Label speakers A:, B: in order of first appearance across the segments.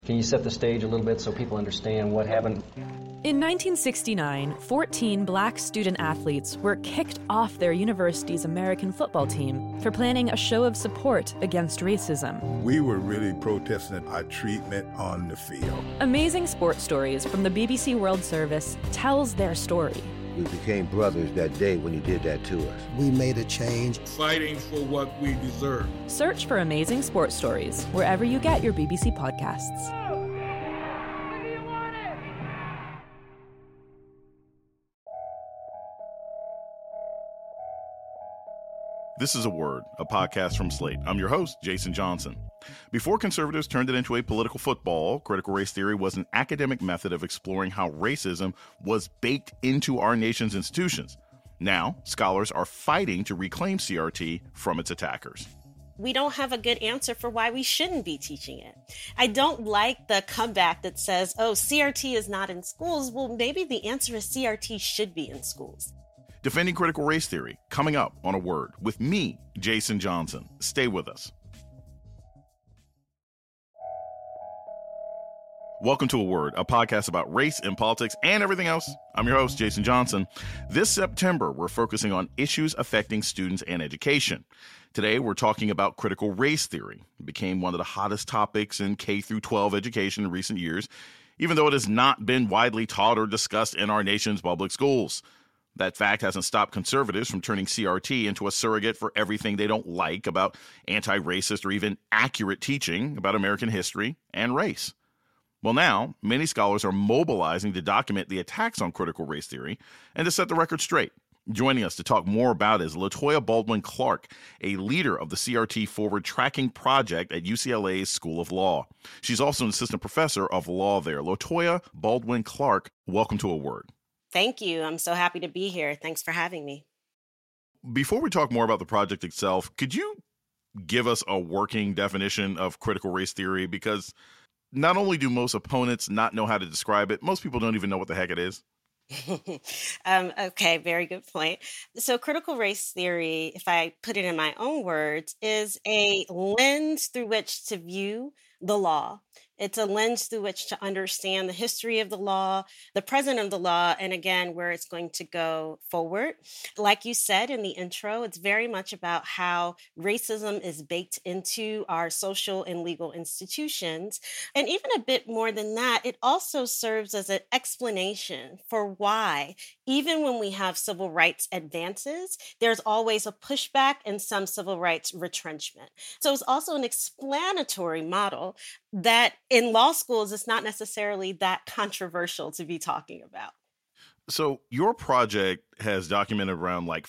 A: Can you set the stage a little bit so people understand what happened?
B: In 1969, 14 black student athletes were kicked off their university's American football team for planning a show of support against racism.
C: We were really protesting our treatment on the field.
B: Amazing Sports Stories from the BBC World Service tells their story.
D: We became brothers that day when you did that to us.
E: We made a change.
F: Fighting for what we deserve.
B: Search for Amazing Sports Stories wherever you get your BBC podcasts.
G: This is A Word, a podcast from Slate. I'm your host, Jason Johnson. Before conservatives turned it into a political football, critical race theory was an academic method of exploring how racism was baked into our nation's institutions. Now, scholars are fighting to reclaim CRT from its attackers.
H: We don't have a good answer for why we shouldn't be teaching it. I don't like the comeback that says, oh, CRT is not in schools. Well, maybe the answer is CRT should be in schools.
G: Defending critical race theory, coming up on A Word with me, Jason Johnson. Stay with us. Welcome to A Word, a podcast about race and politics and everything else. I'm your host, Jason Johnson. This September, we're focusing on issues affecting students and education. Today, we're talking about critical race theory. It became one of the hottest topics in K-12 education in recent years, even though it has not been widely taught or discussed in our nation's public schools. That fact hasn't stopped conservatives from turning CRT into a surrogate for everything they don't like about anti-racist or even accurate teaching about American history and race. Well, now, many scholars are mobilizing to document the attacks on critical race theory and to set the record straight. Joining us to talk more about is LaToya Baldwin-Clark, a leader of the CRT Forward Tracking Project at UCLA's School of Law. She's also an assistant professor of law there. LaToya Baldwin-Clark, welcome to A Word.
H: Thank you. I'm so happy to be here. Thanks for having me.
G: Before we talk more about the project itself, could you give us a working definition of critical race theory? Because not only do most opponents not know how to describe it, most people don't even know what the heck it is.
H: Okay, very good point. So critical race theory, if I put it in my own words, is a lens through which to view the law. It's a lens through which to understand the history of the law, the present of the law, and again, where it's going to go forward. Like you said in the intro, it's very much about how racism is baked into our social and legal institutions. And even a bit more than that, it also serves as an explanation for why, even when we have civil rights advances, there's always a pushback and some civil rights retrenchment. So it's also an explanatory model that in law schools, it's not necessarily that controversial to be talking about.
G: So your project has documented around like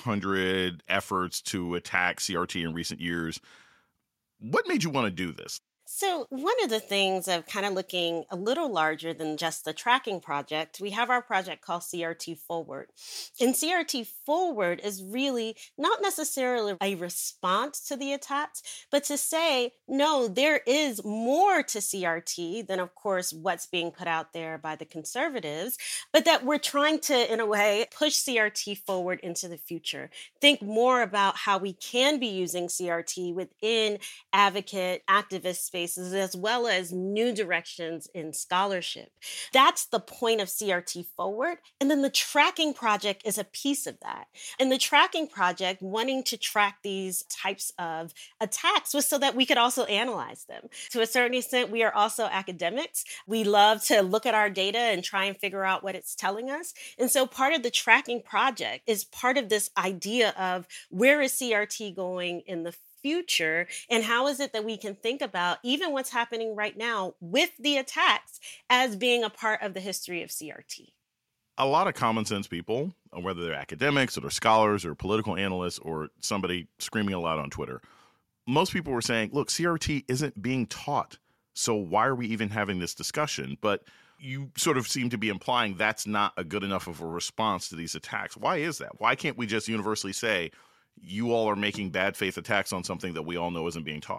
G: 500 efforts to attack CRT in recent years. What made you want to do this?
H: So one of the things of kind of looking a little larger than just the tracking project, we have our project called CRT Forward. And CRT Forward is really not necessarily a response to the attacks, but to say, no, there is more to CRT than, of course, what's being put out there by the conservatives, but that we're trying to, in a way, push CRT forward into the future. Think more about how we can be using CRT within advocate, activist spaces, as well as new directions in scholarship. That's the point of CRT Forward. And then the tracking project is a piece of that. And the tracking project, wanting to track these types of attacks, was so that we could also analyze them. To a certain extent, we are also academics. We love to look at our data and try and figure out what it's telling us. And so part of the tracking project is part of this idea of where is CRT going in the future, and how is it that we can think about even what's happening right now with the attacks as being a part of the history of CRT.
G: A lot of common sense people, whether they're academics or they're scholars or political analysts or somebody screaming aloud on Twitter, most people were saying, look, CRT isn't being taught, so why are we even having this discussion? But you sort of seem to be implying that's not a good enough of a response to these attacks. Why is that? Why can't we just universally say, you all are making bad faith attacks on something that we all know isn't being taught?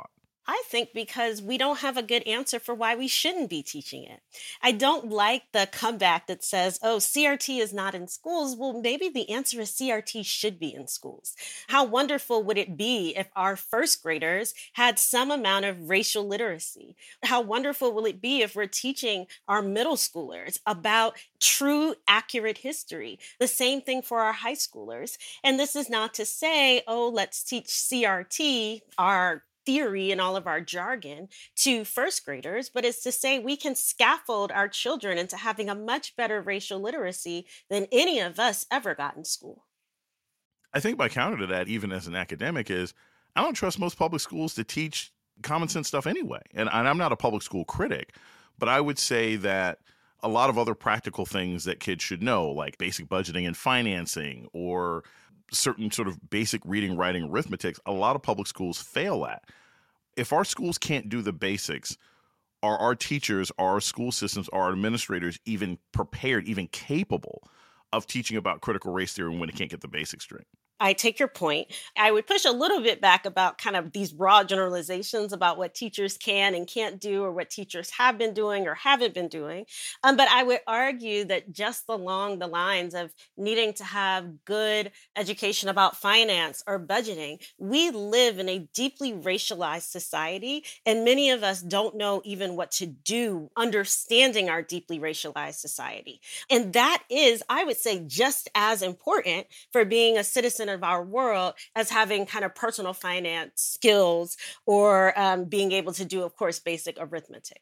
H: I think because we don't have a good answer for why we shouldn't be teaching it. I don't like the comeback that says, oh, CRT is not in schools. Well, maybe the answer is CRT should be in schools. How wonderful would it be if our first graders had some amount of racial literacy? How wonderful will it be if we're teaching our middle schoolers about true, accurate history? The same thing for our high schoolers. And this is not to say, oh, let's teach CRT, our theory and all of our jargon, to first graders, but it's to say we can scaffold our children into having a much better racial literacy than any of us ever got in school.
G: I think my counter to that, even as an academic, is I don't trust most public schools to teach common sense stuff anyway. And I'm not a public school critic, but I would say that a lot of other practical things that kids should know, like basic budgeting and financing, or certain sort of basic reading, writing, arithmetic, a lot of public schools fail at. If our schools can't do the basics, are our teachers, are our school systems, are our administrators even prepared, even capable of teaching about critical race theory when they can't get the basics straight?
H: I take your point. I would push a little bit back about kind of these broad generalizations about what teachers can and can't do, or what teachers have been doing or haven't been doing. But I would argue that just along the lines of needing to have good education about finance or budgeting, we live in a deeply racialized society, and many of us don't know even what to do understanding our deeply racialized society. And that is, I would say, just as important for being a citizen of our world as having kind of personal finance skills, or being able to do, of course, basic arithmetic.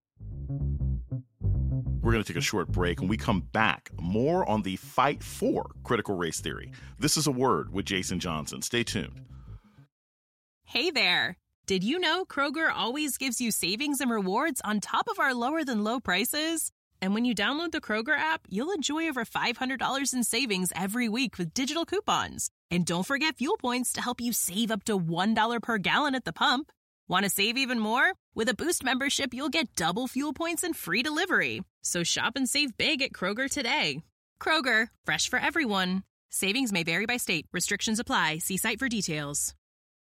G: We're going to take a short break. When we come back, more on the fight for critical race theory. This is A Word with Jason Johnson. Stay tuned.
E: Hey there. Did you know Kroger always gives you savings and rewards on top of our lower than low prices? And when you download the Kroger app, you'll enjoy over $500 in savings every week with digital coupons. And don't forget fuel points to help you save up to $1 per gallon at the pump. Want to save even more? With a Boost membership, you'll get double fuel points and free delivery. So shop and save big at Kroger today. Kroger, fresh for everyone. Savings may vary by state. Restrictions apply. See site for details.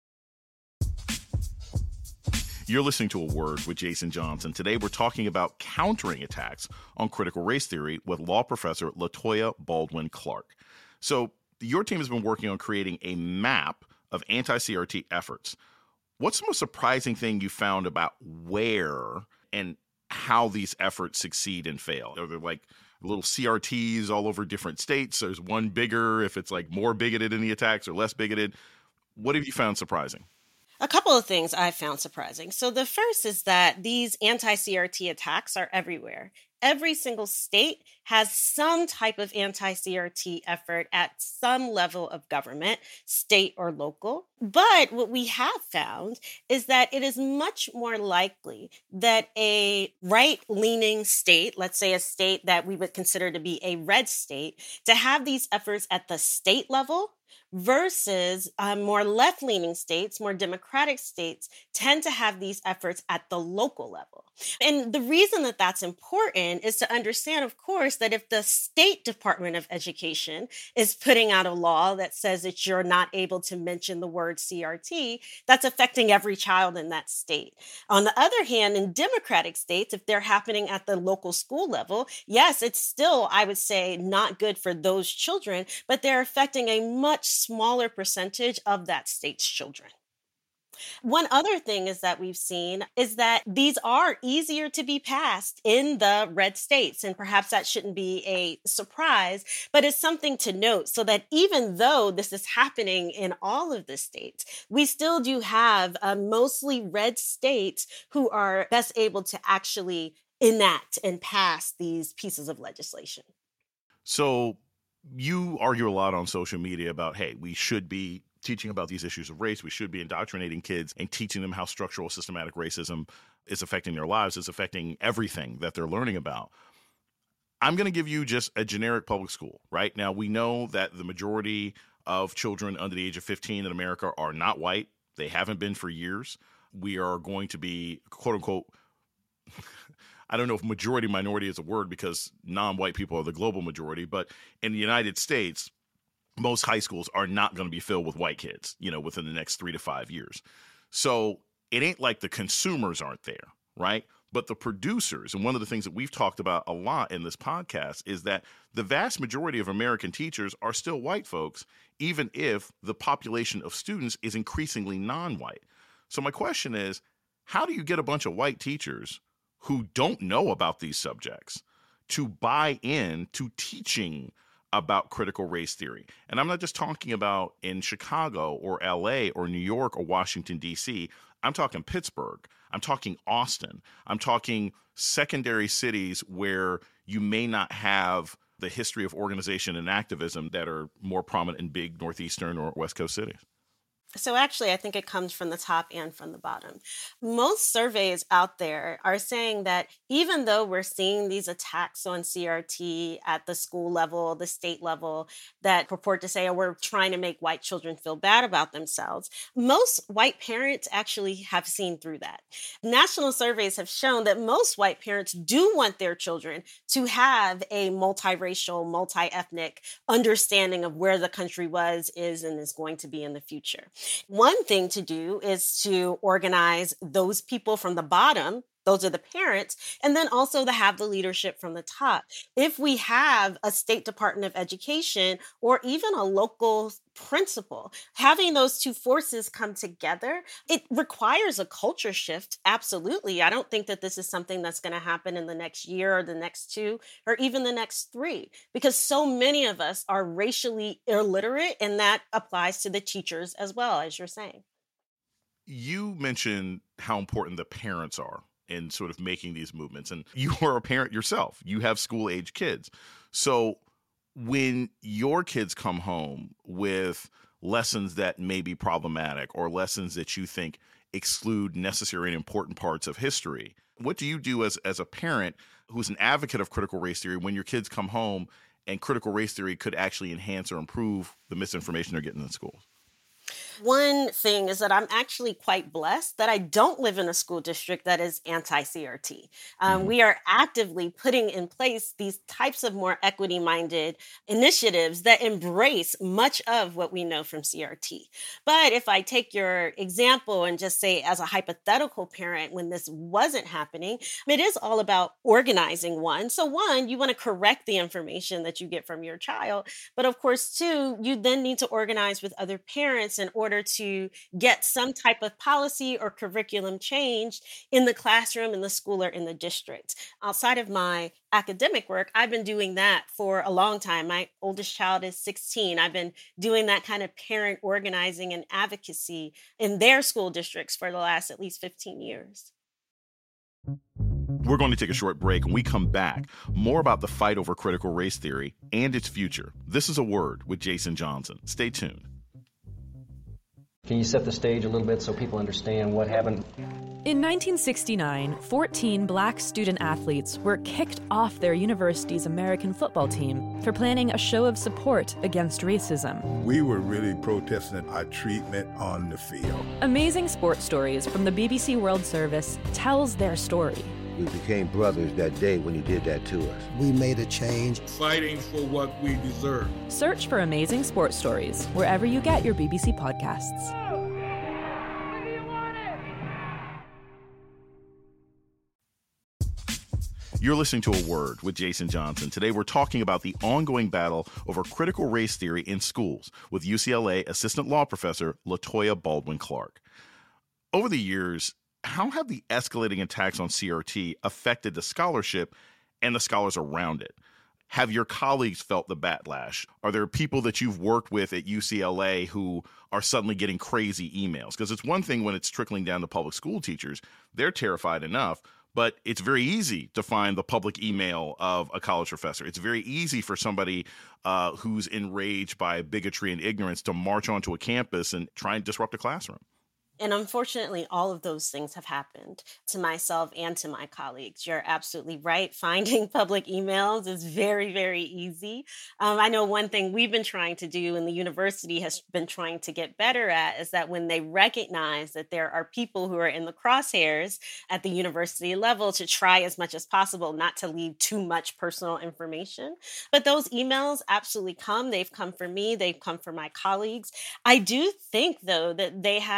G: You're listening to A Word with Jason Johnson. Today, we're talking about countering attacks on critical race theory with law professor LaToya Baldwin Clark. So your team has been working on creating a map of anti-CRT efforts. What's the most surprising thing you found about where and how these efforts succeed and fail? Are there like little CRTs all over different states? There's one bigger if it's like more bigoted in the attacks or less bigoted. What have you found surprising?
H: A couple of things I found surprising. So the first is that these anti-CRT attacks are everywhere. Every single state has some type of anti-CRT effort at some level of government, state or local. But what we have found is that it is much more likely that a right-leaning state, let's say a state that we would consider to be a red state, to have these efforts at the state level versus more left-leaning states, more democratic states, tend to have these efforts at the local level. And the reason that that's important is to understand, of course, that if the State Department of Education is putting out a law that says that you're not able to mention the word CRT, that's affecting every child in that state. On the other hand, in democratic states, if they're happening at the local school level, yes, it's still, I would say, not good for those children, but they're affecting a much smaller percentage of that state's children. One other thing is that we've seen is that these are easier to be passed in the red states. And perhaps that shouldn't be a surprise, but it's something to note so that even though this is happening in all of the states, we still do have mostly red states who are best able to actually enact and pass these pieces of legislation.
G: So you argue a lot on social media about, hey, we should be teaching about these issues of race. We should be indoctrinating kids and teaching them how structural systematic racism is affecting their lives, is affecting everything that they're learning about. I'm going to give you just a generic public school. Right now, we know that the majority of children under the age of 15 in America are not white. They haven't been for years. We are going to be, quote unquote, I don't know if majority minority is a word because non-white people are the global majority, but in the United States, most high schools are not going to be filled with white kids, within the next 3 to 5 years. So it ain't like the consumers aren't there, right? But the producers, and one of the things that we've talked about a lot in this podcast is that the vast majority of American teachers are still white folks, even if the population of students is increasingly non-white. So my question is, how do you get a bunch of white teachers who don't know about these subjects to buy in to teaching about critical race theory? And I'm not just talking about in Chicago or LA or New York or Washington, D.C. I'm talking Pittsburgh. I'm talking Austin. I'm talking secondary cities where you may not have the history of organization and activism that are more prominent in big Northeastern or West Coast cities.
H: So actually, I think it comes from the top and from the bottom. Most surveys out there are saying that even though we're seeing these attacks on CRT at the school level, the state level, that purport to say, oh, we're trying to make white children feel bad about themselves, most white parents actually have seen through that. National surveys have shown that most white parents do want their children to have a multiracial, multi-ethnic understanding of where the country was, is, and is going to be in the future. One thing to do is to organize those people from the bottom. Those are the parents, and then also to have the leadership from the top. If we have a state department of education or even a local principal, having those two forces come together, it requires a culture shift. Absolutely. I don't think that this is something that's going to happen in the next year or the next two or even the next three, because so many of us are racially illiterate, and that applies to the teachers as well, as you're saying.
G: You mentioned how important the parents are in sort of making these movements. And you are a parent yourself. You have school-age kids. So when your kids come home with lessons that may be problematic or lessons that you think exclude necessary and important parts of history, what do you do as a parent who's an advocate of critical race theory when your kids come home and critical race theory could actually enhance or improve the misinformation they're getting in schools?
H: One thing is that I'm actually quite blessed that I don't live in a school district that is anti-CRT. We are actively putting in place these types of more equity-minded initiatives that embrace much of what we know from CRT. But if I take your example and just say as a hypothetical parent, when this wasn't happening, it is all about organizing one. So one, you want to correct the information that you get from your child. But of course, two, you then need to organize with other parents in order to get some type of policy or curriculum changed in the classroom, in the school, or in the district. Outside of my academic work, I've been doing that for a long time. My oldest child is 16. I've been doing that kind of parent organizing and advocacy in their school districts for the last at least 15 years.
G: We're going to take a short break. When we come back, more about the fight over critical race theory and its future. This is A Word with Jason Johnson. Stay tuned.
A: Can you set the stage a little bit so people understand what happened?
B: In 1969, 14 black student athletes were kicked off their university's American football team for planning a show of support against racism.
C: We were really protesting our treatment on the field.
B: Amazing Sports Stories from the BBC World Service tells their story.
D: We became brothers that day when you did that to us.
I: We made a change.
F: Fighting for what we deserve.
B: Search for Amazing Sports Stories wherever you get your BBC podcasts.
G: You're listening to A Word with Jason Johnson. Today we're talking about the ongoing battle over critical race theory in schools with UCLA assistant law professor LaToya Baldwin-Clark. Over the years, how have the escalating attacks on CRT affected the scholarship and the scholars around it? Have your colleagues felt the backlash? Are there people that you've worked with at UCLA who are suddenly getting crazy emails? Because it's one thing when it's trickling down to public school teachers. They're terrified enough, but it's very easy to find the public email of a college professor. It's very easy for somebody who's enraged by bigotry and ignorance to march onto a campus and try and disrupt a classroom.
H: And unfortunately, all of those things have happened to myself and to my colleagues. You're absolutely right. Finding public emails is very, very easy. I know one thing we've been trying to do and the university has been trying to get better at is that when they recognize that there are people who are in the crosshairs at the university level, to try as much as possible not to leave too much personal information. But those emails absolutely come. They've come for me. They've come for my colleagues. I do think, though, that they have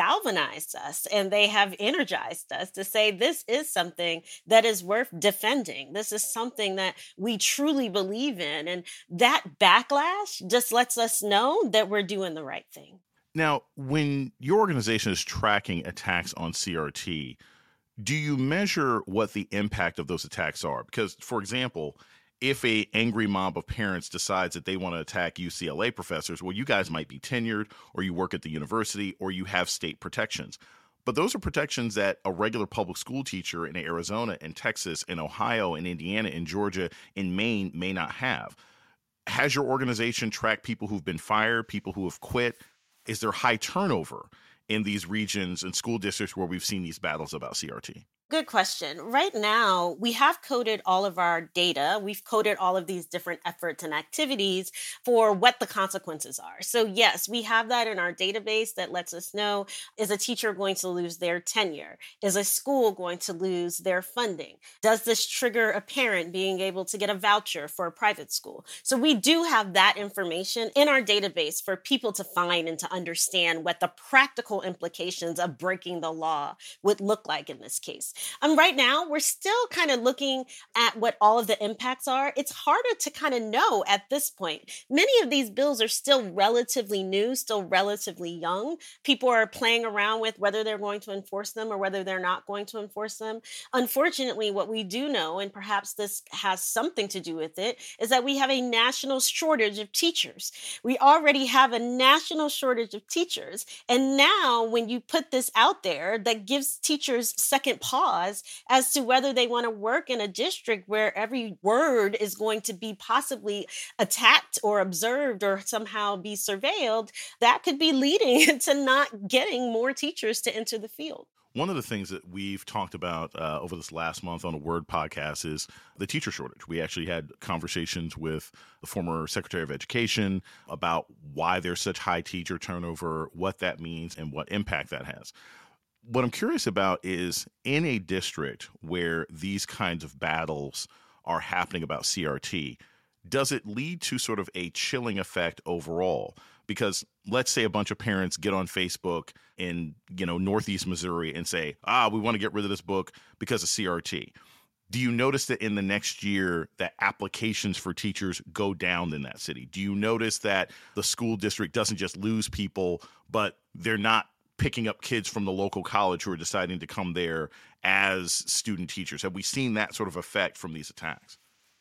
H: galvanized us and they have energized us to say this is something that is worth defending. This is something that we truly believe in. And that backlash just lets us know that we're doing the right thing.
G: Now, when your organization is tracking attacks on CRT, do you measure what the impact of those attacks are? Because, for example, if an angry mob of parents decides that they want to attack UCLA professors, well, you guys might be tenured, or you work at the university, or you have state protections. But those are protections that a regular public school teacher in Arizona, in Texas, in Ohio, in Indiana, in Georgia, in Maine may not have. Has your organization tracked people who've been fired, people who have quit? Is there high turnover in these regions and school districts where we've seen these battles about CRT?
H: Good question. Right now, we have coded all of our data. We've coded all of these different efforts and activities for what the consequences are. So yes, we have that in our database that lets us know, is a teacher going to lose their tenure? Is a school going to lose their funding? Does this trigger a parent being able to get a voucher for a private school? So we do have that information in our database for people to find and to understand what the practical implications of breaking the law would look like in this case. Right now, we're still kind of looking at what all of the impacts are. It's harder to kind of know at this point. Many of these bills are still relatively new, still relatively young. People are playing around with whether they're going to enforce them or whether they're not going to enforce them. Unfortunately, what we do know, and perhaps this has something to do with it, is that we have a national shortage of teachers. We already have a national shortage of teachers. And now when you put this out there, that gives teachers second pause as to whether they want to work in a district where every word is going to be possibly attacked or observed or somehow be surveilled. That could be leading to not getting more teachers to enter the field.
G: One of the things that we've talked about over this last month on the Word podcast is the teacher shortage. We actually had conversations with the former Secretary of Education about why there's such high teacher turnover, what that means, and what impact that has. What I'm curious about is, in a district where these kinds of battles are happening about CRT, does it lead to sort of a chilling effect overall? Because let's say a bunch of parents get on Facebook in, Northeast Missouri and say, we want to get rid of this book because of CRT. Do you notice that in the next year that applications for teachers go down in that city? Do you notice that the school district doesn't just lose people, but they're not picking up kids from the local college who are deciding to come there as student teachers? Have we seen that sort of effect from these attacks?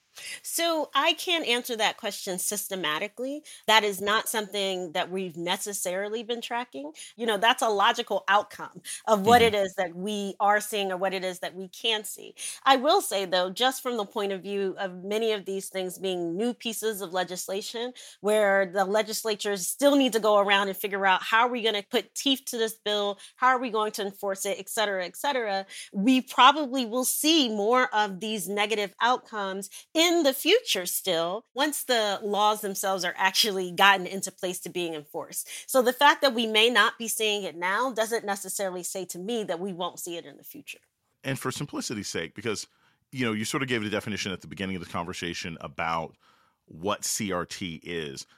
H: So I can't answer that question systematically. That is not something that we've necessarily been tracking. That's a logical outcome of what it is that we are seeing or what it is that we can see. I will say, though, just from the point of view of many of these things being new pieces of legislation where the legislatures still need to go around and figure out how are we going to put teeth to this bill, how are we going to enforce it, et cetera, we probably will see more of these negative outcomes in the future still, once the laws themselves are actually gotten into place to being enforced. So the fact that we may not be seeing it now doesn't necessarily say to me that we won't see it in the future.
G: And for simplicity's sake, because, you sort of gave the definition at the beginning of the conversation about what CRT is.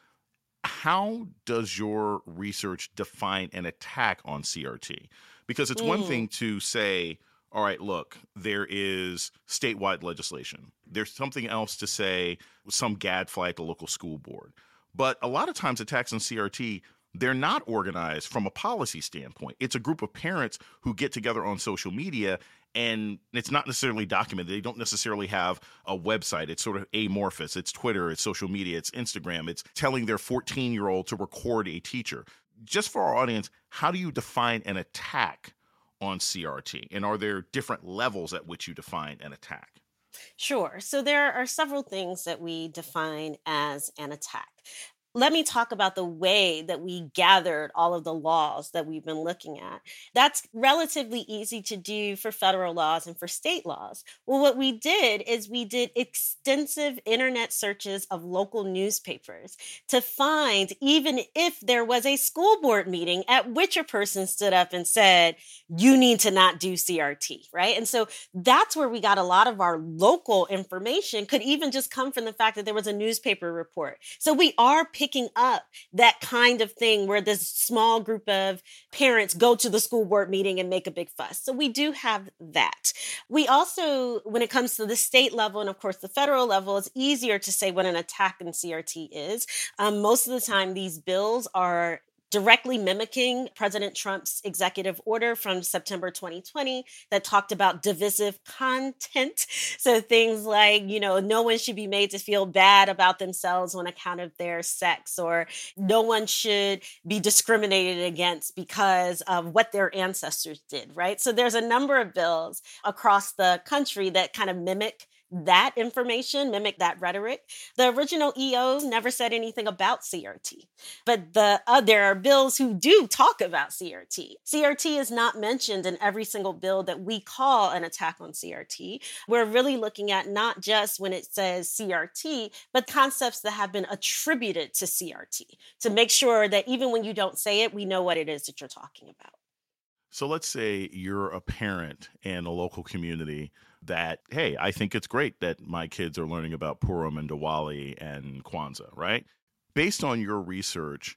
G: How does your research define an attack on CRT? Because it's one thing to say, all right, look, there is statewide legislation. There's something else to say, some gadfly at the local school board. But a lot of times attacks on CRT, they're not organized from a policy standpoint. It's a group of parents who get together on social media, and it's not necessarily documented. They don't necessarily have a website. It's sort of amorphous. It's Twitter, it's social media, it's Instagram. It's telling their 14-year-old to record a teacher. Just for our audience, how do you define an attack on CRT? And are there different levels at which you define an attack?
H: Sure. So there are several things that we define as an attack. Let me talk about the way that we gathered all of the laws that we've been looking at. That's relatively easy to do for federal laws and for state laws. Well, what we did is we did extensive internet searches of local newspapers to find, even if there was a school board meeting at which a person stood up and said, you need to not do CRT, right? And so that's where we got a lot of our local information, could even just come from the fact that there was a newspaper report. So we are picking picking up that kind of thing where this small group of parents go to the school board meeting and make a big fuss. So we do have that. We also, when it comes to the state level and of course the federal level, it's easier to say what an attack in CRT is. Most of the time, these bills are directly mimicking President Trump's executive order from September 2020 that talked about divisive content. So things like, no one should be made to feel bad about themselves on account of their sex, or no one should be discriminated against because of what their ancestors did, right? So there's a number of bills across the country that kind of mimic that information, mimic that rhetoric. The original EO never said anything about CRT, but there are bills who do talk about CRT. CRT is not mentioned in every single bill that we call an attack on CRT. We're really looking at not just when it says CRT, but concepts that have been attributed to CRT to make sure that even when you don't say it, we know what it is that you're talking about.
G: So let's say you're a parent in a local community that, hey, I think it's great that my kids are learning about Purim and Diwali and Kwanzaa, right? Based on your research,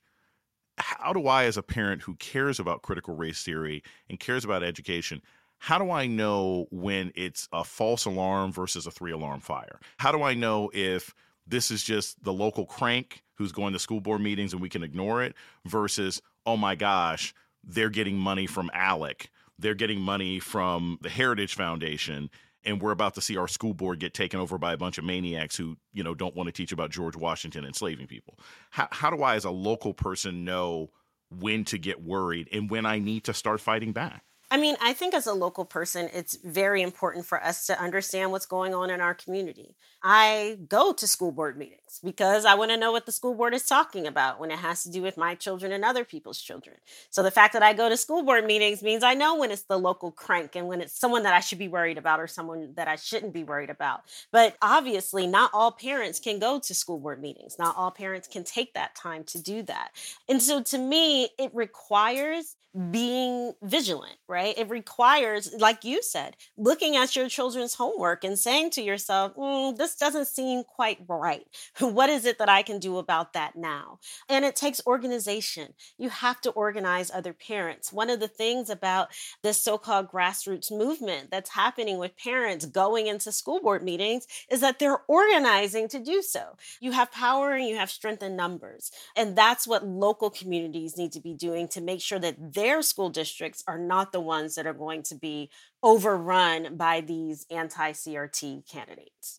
G: how do I, as a parent who cares about critical race theory and cares about education, how do I know when it's a false alarm versus a 3-alarm fire? How do I know if this is just the local crank who's going to school board meetings and we can ignore it versus, oh my gosh, they're getting money from ALEC, they're getting money from the Heritage Foundation, and we're about to see our school board get taken over by a bunch of maniacs who, don't want to teach about George Washington enslaving people. How do I, as a local person, know when to get worried and when I need to start fighting back?
H: I think as a local person, it's very important for us to understand what's going on in our community. I go to school board meetings because I want to know what the school board is talking about when it has to do with my children and other people's children. So the fact that I go to school board meetings means I know when it's the local crank and when it's someone that I should be worried about or someone that I shouldn't be worried about. But obviously, not all parents can go to school board meetings. Not all parents can take that time to do that. And so to me, it requires being vigilant, right? It requires, like you said, looking at your children's homework and saying to yourself, this doesn't seem quite right. What is it that I can do about that now? And it takes organization. You have to organize other parents. One of the things about this so-called grassroots movement that's happening with parents going into school board meetings is that they're organizing to do so. You have power and you have strength in numbers. And that's what local communities need to be doing to make sure that their school districts are not the ones that are going to be overrun by these anti-CRT candidates.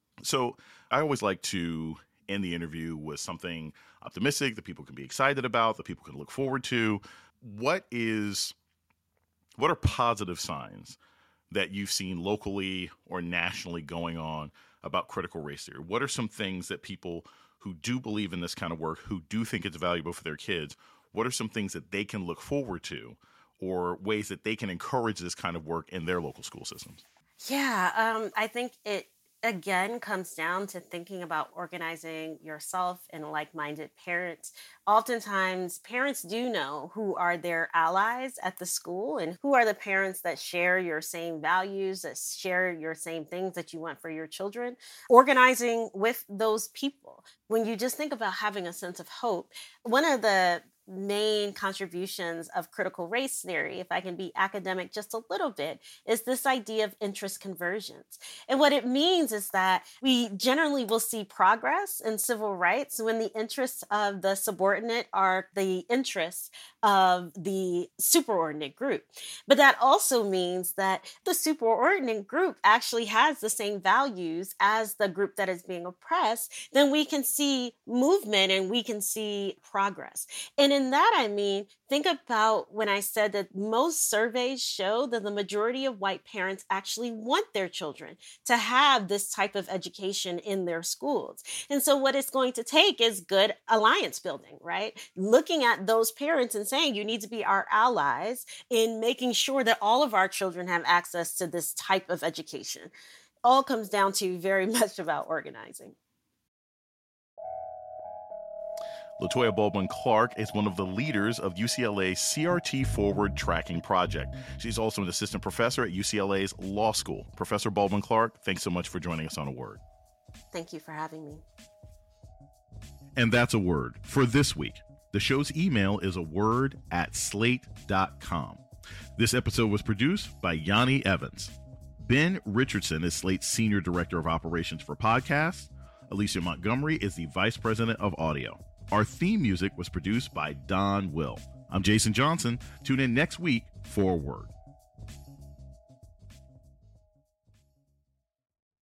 G: So I always like to end the interview with something optimistic that people can be excited about, that people can look forward to. What are positive signs that you've seen locally or nationally going on about critical race theory? What are some things that people who do believe in this kind of work, who do think it's valuable for their kids, what are some things that they can look forward to or ways that they can encourage this kind of work in their local school systems?
H: Yeah, I think it, again, comes down to thinking about organizing yourself and like-minded parents. Oftentimes, parents do know who are their allies at the school and who are the parents that share your same values, that share your same things that you want for your children. Organizing with those people. When you just think about having a sense of hope, one of the main contributions of critical race theory, if I can be academic just a little bit, is this idea of interest convergence. And what it means is that we generally will see progress in civil rights when the interests of the subordinate are the interests of the superordinate group. But that also means that the superordinate group actually has the same values as the group that is being oppressed. Then we can see movement and we can see progress. And in that, I mean, think about when I said that most surveys show that the majority of white parents actually want their children to have this type of education in their schools. And so what it's going to take is good alliance building, right? Looking at those parents and saying, you need to be our allies in making sure that all of our children have access to this type of education. All comes down to very much about organizing.
G: Latoya Baldwin-Clark is one of the leaders of UCLA's CRT Forward Tracking Project. She's also an assistant professor at UCLA's Law School. Professor Baldwin-Clark, thanks so much for joining us on A Word.
H: Thank you for having me.
G: And that's a word for this week. The show's email is aword@slate.com. This episode was produced by Yanni Evans. Ben Richardson is Slate's Senior Director of Operations for Podcasts. Alicia Montgomery is the Vice President of Audio. Our theme music was produced by Don Will. I'm Jason Johnson. Tune in next week for Word.